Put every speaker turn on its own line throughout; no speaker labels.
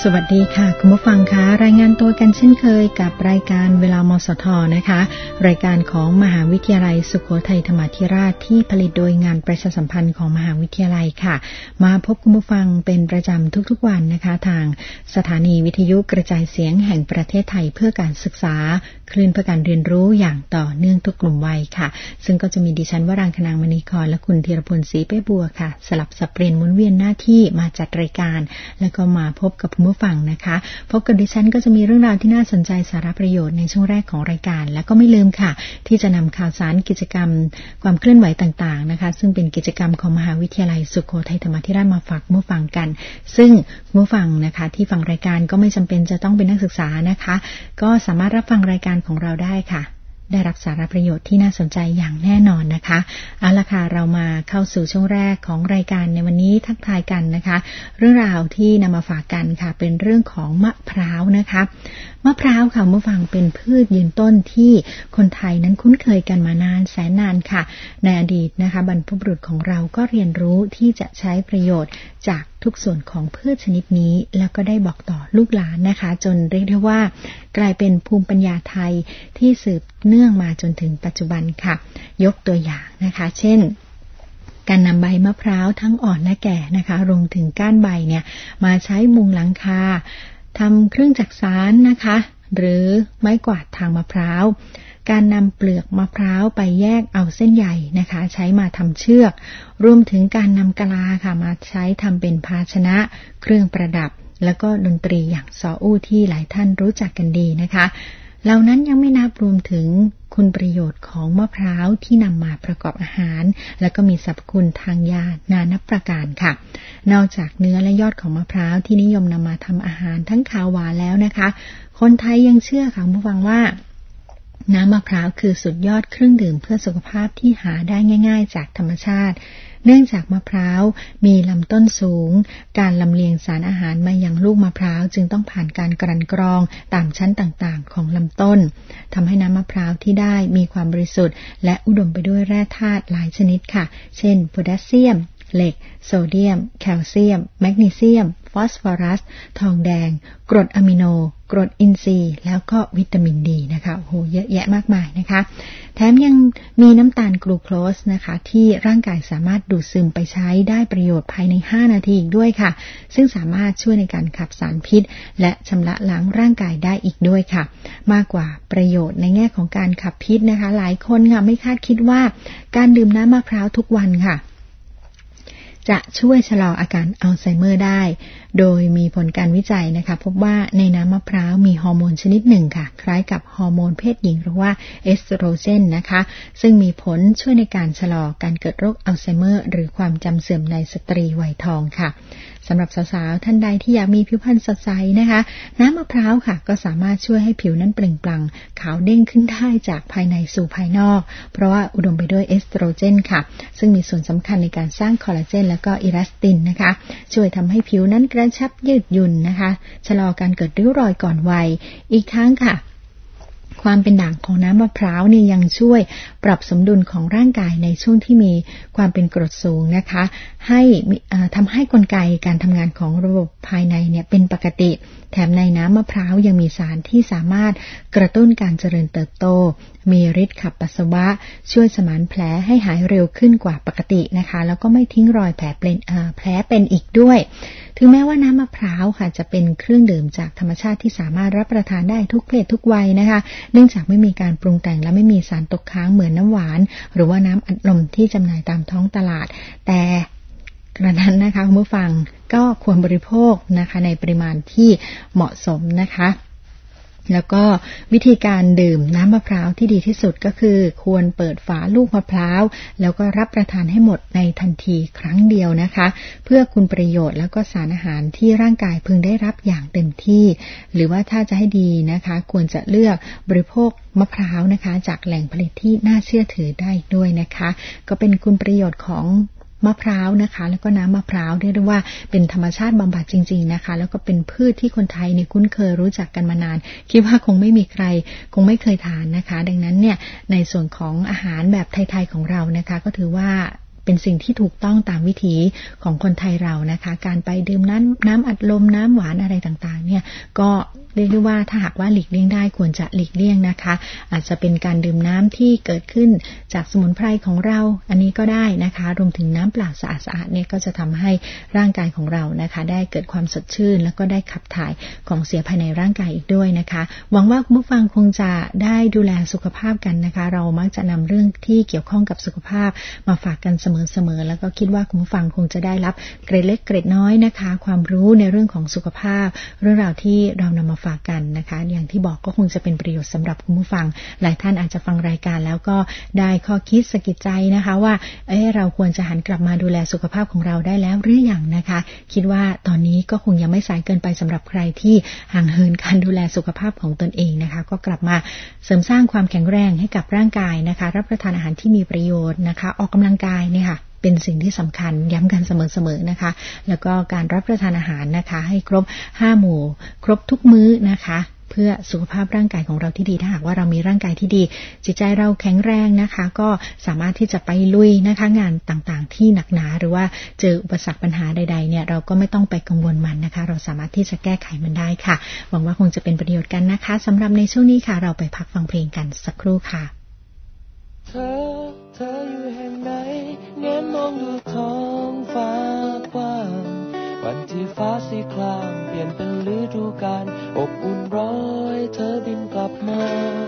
สวัสดีค่ะคุณผู้ฟังคะรายงานตัวกันเช่นเคยกับรายการเวลามสทนะคะรายการของมหาวิทยาลัยสุโขทัยธรรมาธิราชที่ผลิตโดยงานประชาสัมพันธ์ของมหาวิทยาลัยค่ะมาพบคุณผู้ฟังเป็นประจำทุกๆวันนะคะทางสถานีวิทยุกระจายเสียงแห่งประเทศไทยเพื่อการศึกษาคลื่นเพื่อการเรียนรู้อย่างต่อเนื่องทุกกลุ่มวัยค่ะซึ่งก็จะมีดิฉันวรางคณางมณีกรและคุณธีรพลศรีเป้บัวค่ะสลับสับเปลี่ยนหมุนเวียนหน้าที่มาจัดรายการแล้วก็มาพบกับคุณผู้ฟังนะคะพบกับดิฉันก็จะมีเรื่องราวที่น่าสนใจสาระประโยชน์ในช่วงแรกของรายการและก็ไม่ลืมค่ะที่จะนำข่าวสารกิจกรรมความเคลื่อนไหวต่างๆนะคะซึ่งเป็นกิจกรรมของมหาวิทยาลัยสุโขทัยธรรมาธิราชมาฝากผู้ฟังกันซึ่งผู้ฟังนะคะที่ฟังรายการก็ไม่จำเป็นจะต้องเป็นนักศึกษานะคะก็สามารถรับฟังรายการของเราได้ค่ะได้รับสาระประโยชน์ที่น่าสนใจอย่างแน่นอนนะคะเอาล่ะค่ะเรามาเข้าสู่ช่วงแรกของรายการในวันนี้ทักทายกันนะคะเรื่องราวที่นำมาฝากกันค่ะเป็นเรื่องของมะพร้าวนะคะมะพร้าวค่ะผู้ฟังเป็นพืชยืนต้นที่คนไทยนั้นคุ้นเคยกันมานานแสนนานค่ะในอดีตนะคะบรรพบุรุษของเราก็เรียนรู้ที่จะใช้ประโยชน์จากทุกส่วนของพืชชนิดนี้แล้วก็ได้บอกต่อลูกหลานนะคะจนเรียกได้ว่ากลายเป็นภูมิปัญญาไทยที่สืบเนื่องมาจนถึงปัจจุบันค่ะยกตัวอย่างนะคะเช่นการนำใบมะพร้าวทั้งอ่อนและแก่นะคะรวมถึงก้านใบเนี่ยมาใช้มุงหลังคาทำเครื่องจักสานนะคะหรือไม้กวาดทางมะพร้าวการนำเปลือกมะพร้าวไปแยกเอาเส้นใยนะคะใช้มาทำเชือกรวมถึงการนำกะลาค่ะมาใช้ทำเป็นภาชนะเครื่องประดับแล้วก็ดนตรีอย่างซออู้ที่หลายท่านรู้จักกันดีนะคะเหล่านั้นยังไม่นับรวมถึงคุณประโยชน์ของมะพร้าวที่นำมาประกอบอาหารและก็มีสรรพคุณทางยานานับประการค่ะนอกจากเนื้อและยอดของมะพร้าวที่นิยมนำมาทำอาหารทั้งขาวหวานแล้วนะคะคนไทยยังเชื่อค่ะผู้ฟังว่าน้ำมะพร้าวคือสุดยอดเครื่องดื่มเพื่อสุขภาพที่หาได้ง่ายๆจากธรรมชาติเนื่องจากมะพร้าวมีลำต้นสูงการลำเลียงสารอาหารมายังลูกมะพร้าวจึงต้องผ่านการกลั่นกรองตามชั้นต่างๆของลำต้นทำให้น้ำมะพร้าวที่ได้มีความบริสุทธิ์และอุดมไปด้วยแร่ธาตุหลายชนิดค่ะเช่นโพแทสเซียมเหล็กโซเดียมแคลเซียมแมกนีเซียมฟอสฟอรัสทองแดงกรดอะมิโนกรดอินทรีย์แล้วก็วิตามินดีนะคะโอ้โหเยอะแยะมากมายนะคะแถมยังมีน้ำตาลกลูโคสนะคะที่ร่างกายสามารถดูดซึมไปใช้ได้ประโยชน์ภายใน5นาทีอีกด้วยค่ะซึ่งสามารถช่วยในการขับสารพิษและชำระล้างร่างกายได้อีกด้วยค่ะมากกว่าประโยชน์ในแง่ของการขับพิษนะคะหลายคนค่ะไม่คาดคิดว่าการดื่มน้ำมะพร้าวทุกวันค่ะจะช่วยชะลออาการอัลไซเมอร์ได้โดยมีผลการวิจัยนะคะพบว่าในน้ำมะพร้าวมีฮอร์โมนชนิดหนึ่งค่ะคล้ายกับฮอร์โมนเพศหญิงหรือว่าเอสโตรเจนนะคะซึ่งมีผลช่วยในการชะลอการเกิดโรคอัลไซเมอร์หรือความจำเสื่อมในสตรีวัยทองค่ะสำหรับสาวๆท่านใดที่อยากมีผิวพรรณสดใสนะคะน้ำมะพร้าวค่ะก็สามารถช่วยให้ผิวนั้นเปล่งปลั่งขาวเด้งขึ้นได้จากภายในสู่ภายนอกเพราะว่าอุดมไปด้วยเอสโตรเจนค่ะซึ่งมีส่วนสำคัญในการสร้างคอลลาเจนและก็อิลาสตินนะคะช่วยทำให้ผิวนั้นกระชับยืดหยุ่นนะคะชะลอการเกิดริ้วรอยก่อนวัยอีกทั้งค่ะความเป็นด่างของน้ำมะพร้าวเนี่ยยังช่วยปรับสมดุลของร่างกายในช่วงที่มีความเป็นกรดสูงนะคะให้ทำให้กลไกการทำงานของระบบภายในเนี่ยเป็นปกติแถมในน้ำมะพร้าวยังมีสารที่สามารถกระตุ้นการเจริญเติบโตมีฤทธิ์ขับปัสสาวะช่วยสมานแผลให้หายเร็วขึ้นกว่าปกตินะคะแล้วก็ไม่ทิ้งรอยแผลเป็นอีกด้วยถึงแม้ว่าน้ำมะพร้าวค่ะจะเป็นเครื่องดื่มจากธรรมชาติที่สามารถรับประทานได้ทุกเพศทุกวัยนะคะเนื่องจากไม่มีการปรุงแต่งและไม่มีสารตกค้างเหมือนน้ำหวานหรือว่าน้ำอัดลมที่จำหน่ายตามท้องตลาดแต่กระนั้นนะคะคุณผู้ฟังก็ควรบริโภคนะคะในปริมาณที่เหมาะสมนะคะแล้วก็วิธีการดื่มน้ำมะพร้าวที่ดีที่สุดก็คือควรเปิดฝาลูกมะพร้าวแล้วก็รับประทานให้หมดในทันทีครั้งเดียวนะคะเพื่อคุณประโยชน์แล้วก็สารอาหารที่ร่างกายพึงได้รับอย่างเต็มที่หรือว่าถ้าจะให้ดีนะคะควรจะเลือกบริโภคมะพร้าวนะคะจากแหล่งผลิตที่น่าเชื่อถือได้ด้วยนะคะก็เป็นคุณประโยชน์ของมะพร้าวนะคะแล้วก็น้ำมะพร้าวเรียกได้ว่าเป็นธรรมชาติบำบัดจริงๆนะคะแล้วก็เป็นพืชที่คนไทยเนี่ยคุ้นเคยรู้จักกันมานานคิดว่าคงไม่มีใครคงไม่เคยทานนะคะดังนั้นเนี่ยในส่วนของอาหารแบบไทยๆของเรานะคะก็ถือว่าเป็นสิ่งที่ถูกต้องตามวิถีของคนไทยเรานะคะการไปดื่มน้ำอัดลมน้ำหวานอะไรต่างๆเนี่ยก็เรียกได้ว่าถ้าหากว่าหลีกเลี่ยงได้ควรจะหลีกเลี่ยงนะคะอาจจะเป็นการดื่มน้ำที่เกิดขึ้นจากสมุนไพรของเราอันนี้ก็ได้นะคะรวมถึงน้ำเปล่าสะอาดๆเนี่ยก็จะทำให้ร่างกายของเรานะคะได้เกิดความสดชื่นแล้วก็ได้ขับถ่ายของเสียภายในร่างกายอีกด้วยนะคะหวังว่าคุณผู้ฟังคงจะได้ดูแลสุขภาพกันนะคะเรามักจะนำเรื่องที่เกี่ยวข้องกับสุขภาพมาฝากกันเสมอๆแล้วก็คิดว่าคุณผู้ฟังคงจะได้รับเกร็ดเล็กเกร็ดน้อยนะคะความรู้ในเรื่องของสุขภาพเรื่องราวที่เรานำมาฝากกันนะคะอย่างที่บอกก็คงจะเป็นประโยชน์สำหรับคุณผู้ฟังหลายท่านอาจจะฟังรายการแล้วก็ได้ข้อคิดสะกิดใจนะคะว่าเราควรจะหันกลับมาดูแลสุขภาพของเราได้แล้วหรือยังนะคะคิดว่าตอนนี้ก็คงยังไม่สายเกินไปสำหรับใครที่ห่างเหินการดูแลสุขภาพของตนเองนะคะก็กลับมาเสริมสร้างความแข็งแรงให้กับร่างกายนะคะรับประทานอาหารที่มีประโยชน์นะคะออกกำลังกายเนี่ยค่ะเป็นสิ่งที่สำคัญย้ำกันเสมอๆนะคะแล้วก็การรับประทานอาหารนะคะให้ครบ5หมู่ครบทุกมื้อนะคะเพื่อสุขภาพร่างกายของเราที่ดีถ้าหากว่าเรามีร่างกายที่ดีจิตใจเราแข็งแรงนะคะก็สามารถที่จะไปลุยนะคะงานต่างๆที่หนักหนาหรือว่าเจออุปสรรคปัญหาใดๆเนี่ยเราก็ไม่ต้องไปกังวลมันนะคะเราสามารถที่จะแก้ไขมันได้ค่ะหวังว่าคงจะเป็นประโยชน์กันนะคะสำหรับในช่วงนี้ค่ะเราไปพักฟังเพลงกันสักครู่ค่ะ
เธออยู่แห่งไหนเงยมองดูท้องฟ้ากว้างวันที่ฟ้าสีครามเปลี่ยนเป็นฤดูกาลอบอุ่นร้อยเธอบินกลับมา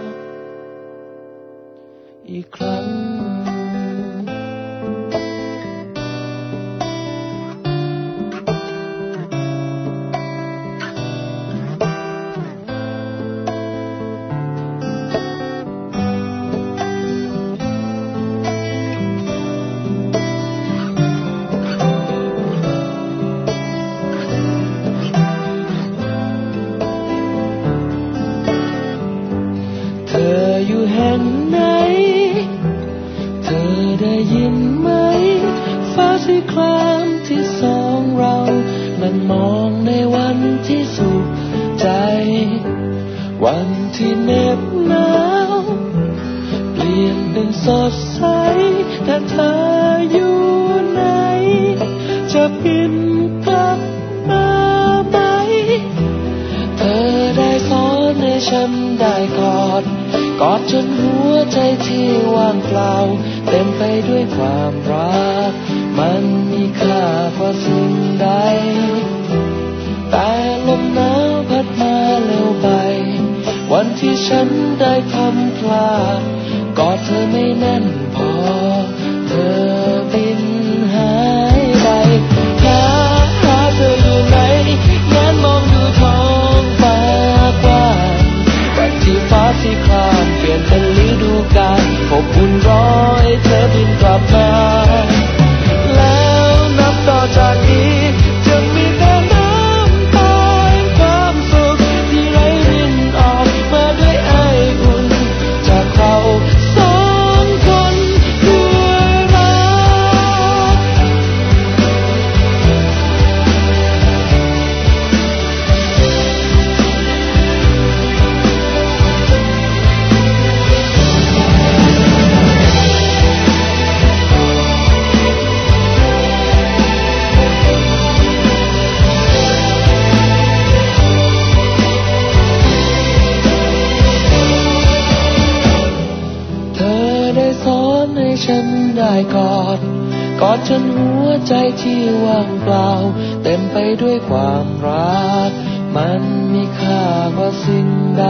อีกครั้งวันที่เหน็บหนาวเปลี่ยนเป็นสดใสแต่เธออยู่ไหนจะบินกลับมาไหมเธอได้สอนให้ฉันได้กอดจนหัวใจที่ว่างเปล่าเต็มไปด้วยความรักมันมีค่ากว่าสิ่งใดแต่ลมหนาวพัดมาเร็วไปวันที่ฉันได้พลัดพรากกอดเธอไม่แน่นพอเธอบินหายไปหาเธออยู่ไหนแงนมองดูท้องฟ้ากว้างวันที่ฟ้าสีครามเปลี่ยนเป็นฤดูกาลอบอุ่นร้อยเธอบินกลับมาแล้วนับต่อจากนี้จะมีแต่น้ำตาแห่งความสุขที่ไหลรินออกมาด้วยไออุ่นจากเราสองคนด้วยรักฉันได้กอดจนหัวใจที่ว่างเปล่าเต็มไปด้วยความรักมันมีค่ากว่าสิ่งใด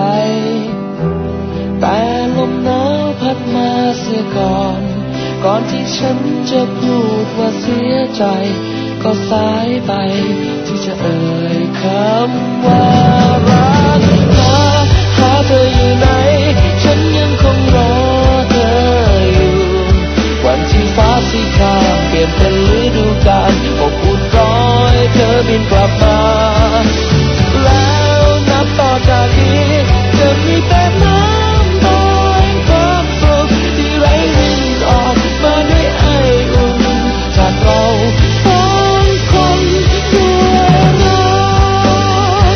แต่ลมหนาวพัดมาเสียก่อนที่ฉันจะพูดว่าเสียใจก็สายไปที่จะเอ่ยคำว่ารักหาเธออยู่ไหนฉันยังคงรอเธออยู่วันที่ฟ้าสีครามเปลี่ยนเป็นฤดูกาลอบอุ่นร้อยเธอบินกลับมาแล้วนับต่อจากนี้จะมีแต่น้ำตาแห่งความสุขที่ไหลรินออกมาด้วยไออุ่นจากเราสองคนด้วยรัก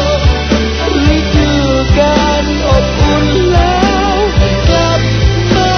ฤดูกาลอบอุ่นแล้วกลับมา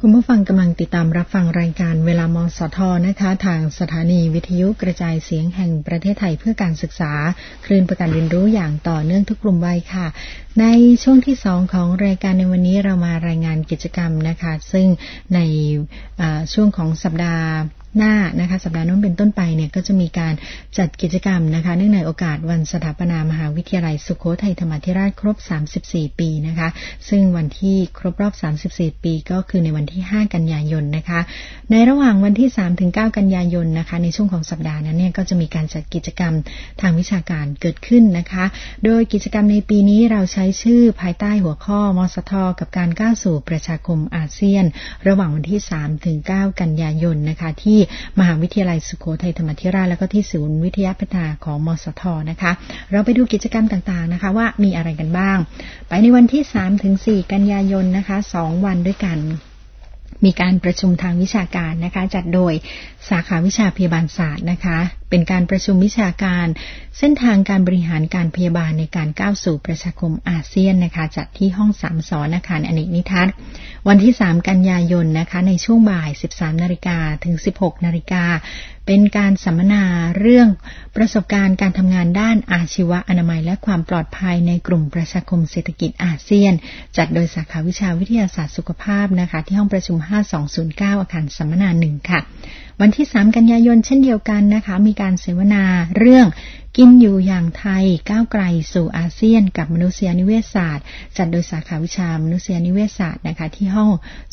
คุณผู้ฟังกำลังติดตามรับฟังรายการเวลามสทนะคะทางสถานีวิทยุกระจายเสียงแห่งประเทศไทยเพื่อการศึกษาคลื่นประการเรียนรู้อย่างต่อเนื่องทุกกลุ่มวัยค่ะในช่วงที่2ของรายการในวันนี้เรามารายงานกิจกรรมนะคะซึ่งในช่วงของสัปดาห์หน้านะคะสัปดาห์นู้นเป็นต้นไปเนี่ยก็จะมีการจัดกิจกรรมนะคะเนื่องในโอกาสวันสถาปนามหาวิทยาลัยสุโขทัยธรรมาธิราชครบ34ปีนะคะซึ่งวันที่ครบรอบ34ปีก็คือในวันที่5กันยายนนะคะในระหว่างวันที่3ถึง9กันยายนนะคะในช่วงของสัปดาห์นั้นเนี่ยก็จะมีการจัดกิจกรรมทางวิชาการเกิดขึ้นนะคะโดยกิจกรรมในปีนี้เราใช้ชื่อภายใต้หัวข้อมสท.กับการก้าวสู่ประชาคมอาเซียนระหว่างวันที่3ถึง9กันยายนนะคะที่มหาวิทยาลัยสุโขทัยธรรมาธิราชแล้วก็ที่ศูนย์วิทยาพัฒนาของมสท.นะคะเราไปดูกิจกรรมต่างๆนะคะว่ามีอะไรกันบ้างไปในวันที่3ถึง4กันยายนนะคะ2วันด้วยกันมีการประชุมทางวิชาการนะคะจัดโดยสาขาวิชาพยาบาลศาสตร์นะคะเป็นการประชุมวิชาการเส้นทางการบริหารการพยาบาลในการก้าวสู่ประชาคมอาเซียนนะคะจัดที่ห้อง3 สอนอาคารอเนกนิทัศน์วันที่3กันยายนนะคะในช่วงบ่าย 13:00 นถึง 16:00 นเป็นการสัมมนาเรื่องประสบการณ์การทำงานด้านอาชีวะอนามัยและความปลอดภัยในกลุ่มประชาคมเศรษฐกิจอาเซียนจัดโดยสาขาวิชาวิทยาศาสตร์สุขภาพนะคะที่ห้องประชุม5209อาคารสัมมนา1ค่ะวันที่3กันยายนเช่นเดียวกันนะคะมีการเสวนาเรื่องกินอยู่อย่างไทยก้าวไกลสู่อาเซียนกับมนุษยนิเวศศาสตร์จัดโดยสาขาวิชามนุษยนิเวศศาสตร์นะคะที่ห้อง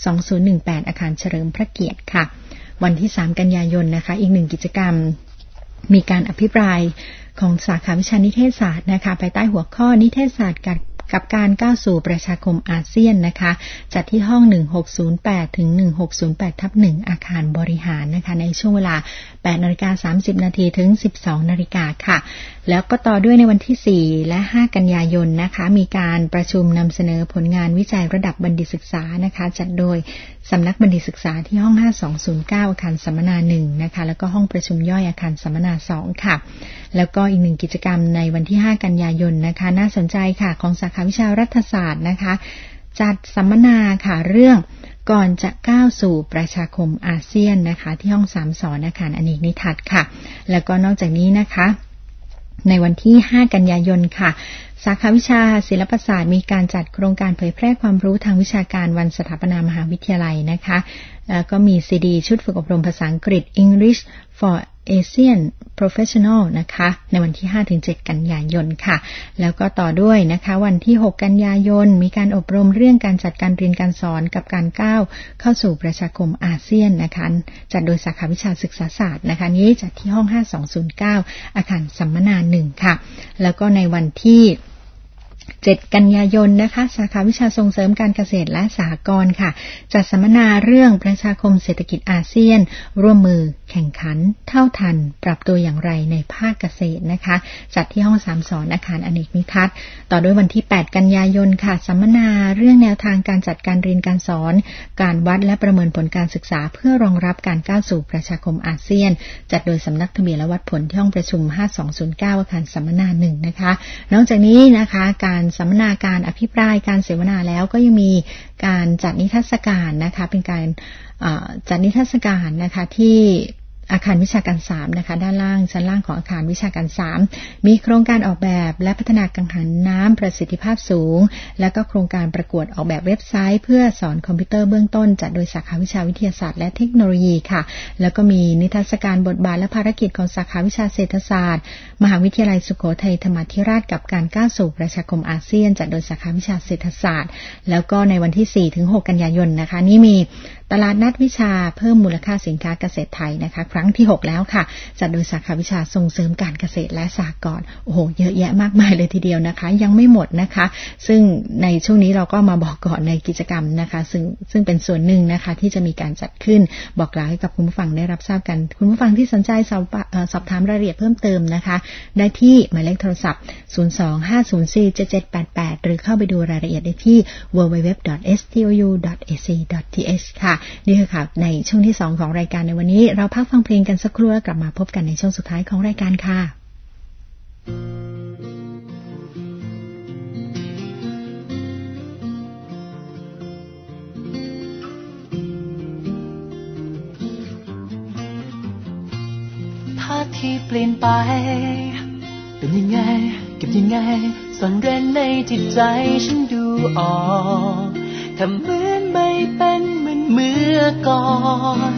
2018อาคารเฉลิมพระเกียรติค่ะวันที่3กันยายนนะคะอีก1กิจกรรมมีการอภิปรายของสาขาวิชานิเทศศาสตร์นะคะภายใต้หัวข้อนิเทศศาสตร์กับการก้าวสู่ประชาคมอาเซียนนะคะจัดที่ห้อง1608ถึง1608/1อาคารบริหารนะคะในช่วงเวลา 8:30 นถึง 12:00 นค่ะแล้วก็ต่อด้วยในวันที่4และ5กันยายนนะคะมีการประชุมนำเสนอผลงานวิจัยระดับบัณฑิตศึกษานะคะจัดโดยสำนักบัณฑิตศึกษาที่ห้อง5209อาคารสัมมนา1นะคะแล้วก็ห้องประชุมย่อยอาคารสัมมนา2ค่ะแล้วก็อีก1กิจกรรมในวันที่5กันยายนนะคะน่าสนใจค่ะของสาขาวิชารัฐศาสตร์นะคะจัดสัมมนาค่ะเรื่องก่อนจะก้าวสู่ประชาคมอาเซียนนะคะที่ห้อง3 สอนอาคารอเนกนิทัศน์ค่ะแล้วก็นอกจากนี้นะคะในวันที่5กันยายนค่ะสาขาวิชาศิลปศาสตร์มีการจัดโครงการเผยแพร่ความรู้ทางวิชาการวันสถาปนามหาวิทยาลัยนะคะก็มีซีดีชุดฝึกอบรมภาษาอังกฤษ English for Asian Professional นะคะในวันที่ 5-7 กันยายนค่ะแล้วก็ต่อด้วยนะคะวันที่6กันยายนมีการอบรมเรื่องการจัดการเรียนการสอนกับการก้าวเข้าสู่ประชาคมอาเซียนนะคะจัดโดยสาขาวิชาศึกษาศาสตร์นะคะนี้จัดที่ห้อง5209อาคารสัมมนา1ค่ะแล้วก็ในวันที่7กันยายนนะคะสาขาวิชาส่งเสริมการเกษตรและสหกรณ์ค่ะจัดสัมมนาเรื่องประชาคมเศรษฐกิจอาเซียนร่วมมือแข่งขันเท่าทันปรับตัวอย่างไรในภาคเกษตรนะคะจัดที่ห้อง3 สอนอาคารอเนกนิทัศน์ต่อด้วยวันที่8กันยายนค่ะสัมมนาเรื่องแนวทางการจัดการเรียนการสอนการวัดและประเมินผลการศึกษาเพื่อรองรับการก้าวสู่ประชาคมอาเซียนจัดโดยสำนักทะเบียนและวัดผลที่ห้องประชุม5209อาคารสัมมนา1นะคะนอกจากนี้นะคะการสัมมนาการอภิปรายการเสวนาแล้วก็ยังมีการจัดนิทรรศการนะคะเป็นการจัดนิทรรศการนะคะที่อาคารวิชาการ3นะคะด้านล่างชั้นล่างของอาคารวิชาการ3มีโครงการออกแบบและพัฒนากังหันน้ำประสิทธิภาพสูงและก็โครงการประกวดออกแบบเว็บไซต์เพื่อสอนคอมพิวเตอร์เบื้องต้นจัดโดยสาขาวิชาวิทยาศาสตร์และเทคโนโลยีค่ะแล้วก็มีนิทรรศการบทบาทและภารกิจของสาขาวิชาเศรษฐศาสตร์มหาวิทยาลัยสุโขทัยธรรมาธิราชกับการก้าวสู่ประชาคมอาเซียนจัดโดยสาขาวิชาเศรษฐศาสตร์แล้วก็ในวันที่4-6กันยายนนะคะนี่มีตลาดนัดวิชาเพิ่มมูลค่าสินค้าเกษตรไทยนะคะครั้งที่6แล้วค่ะจัดโดยสาขาวิชาส่งเสริมการเกษตรและสหกรณ์โอ้โหเยอะแยะมากมายเลยทีเดียวนะคะยังไม่หมดนะคะซึ่งในช่วงนี้เราก็มาบอกก่อนในกิจกรรมนะคะซึ่งเป็นส่วนหนึ่งนะคะที่จะมีการจัดขึ้นบอกกล่าวให้กับคุณผู้ฟังได้รับทราบกันคุณผู้ฟังที่สนใจสอบถามรายละเอียดเพิ่มเติมนะคะได้ที่หมายเลขโทรศัพท์025047788หรือเข้าไปดูรายละเอียดได้ที่ www.stou.ac.th ค่ะนี่คือค่ะในช่วงที่2ของรายการในวันนี้เราพักฟังเพลงกันสักครู่แล้วกลับมาพบกันในช่วงสุดท้ายของรายการค่ะ
ที่เปลี่ยนไปเป็นยังไงเก็บยังไงซ่อนเร้นในจิตใจฉันดูออกทำเหมือนไม่เป็นเหมือนเมื่อก่อน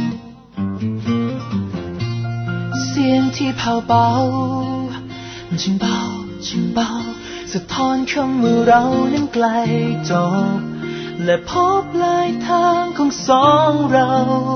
เสียงที่เผาเบามันช่างเบาช่างเบาสะท้อนคำว่าเรานั้นไกลจบและพบปลายทางของสองเรา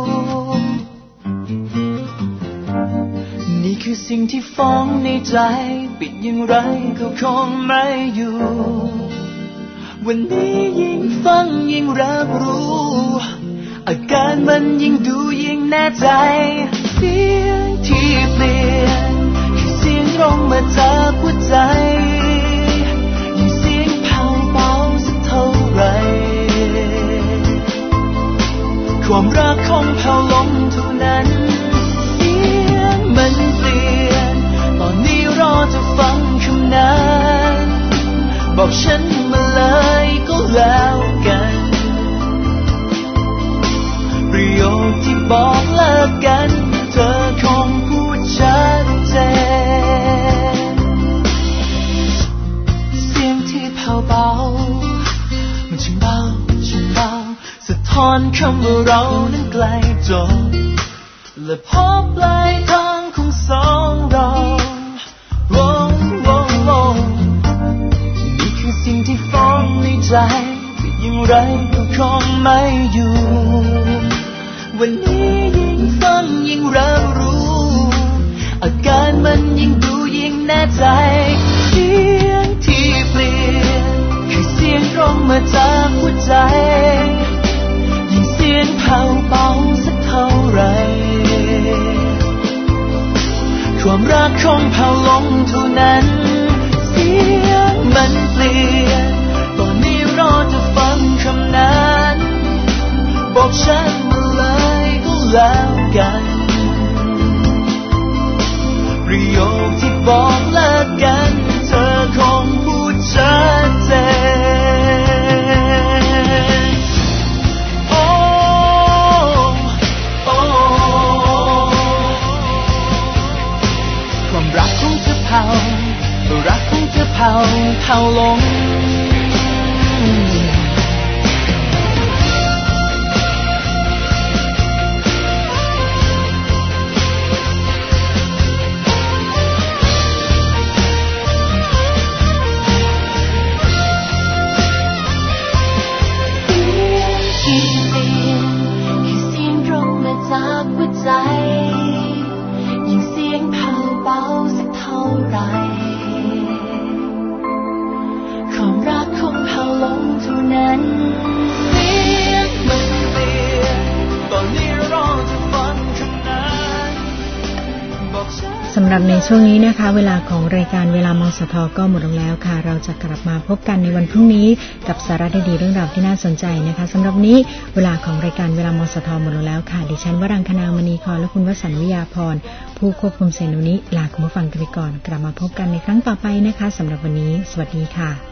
นี่คือสิ่งที่ฟ้องในใจปิดอย่างไรก็คงไม่อยู่วันนี้ยิ่งฟังยิ่งรับรู้อาการมันยิ่งดูยิ่งแน่ใจเสียงที่เปลี่ยนคือเสียงตรงมาจากหัวใจยิ่งเสียงเผาเบาสักเท่าไรความรักคงเผาลงเท่านั้นเสียงมันเปลี่ยนตอนนี้รอจะฟังคำนั้นบอกฉันมาเลยก็แล้วกันประโยคที่บอกเลิกกันเธอคงพูดชัดเจนเสียงที่เผาเบามันช่างเบาช่างเบาสะท้อนคำว่าเรานั้นไกลจบและพบปลายทางของสองเรานี่คือสิ่งที่ฟ้องในใจแต่อย่างไรก็คงไม่อยู่วันนี้ยิ่งฟังยิ่งรับรู้อาการมันยิ่งดูยิ่งแน่ใจเสียงที่เปลี่ยนคือเสียงตรงมาจากหัวใจยิ่งเสียงเผาเบาสักเท่าไรความรักคงเผาลงเท่านั้นเสียงมันเปลี่ยนตอนนี้รอจะฟังคำนั้นบอกฉันมาเลยก็แล้วกันประโยคที่บอกเลิกกันเธอคงพูดชัดเจนโอ้โอ้ความรักคงจะเผารักคงจะเผาลงยิ่งเสียงเผาเบาสักเท่าไรความรักคงเผาลงเท่านั้นเสียงมันเปลี่ยนตอนนี้รอจะฟังคำนั้นบอกฉันสำหรับในช่วงนี้นะคะเวลาของรายการเวลามสท.ก็หมดลงแล้วค่ะเราจะกลับมาพบกันในวันพรุ่งนี้กับสาระดีๆเรื่องราวที่น่าสนใจนะคะสำหรับนี้เวลาของรายการเวลามสท.หมดลงแล้วค่ะดิฉันวรังคณามณีครและคุณวสันต์วิยาพรผู้ควบคุมเสียงนี้ลาคุณผู้ฟังกันไปก่อนกลับมาพบกันในครั้งต่อไปนะคะสำหรับวันนี้สวัสดีค่ะ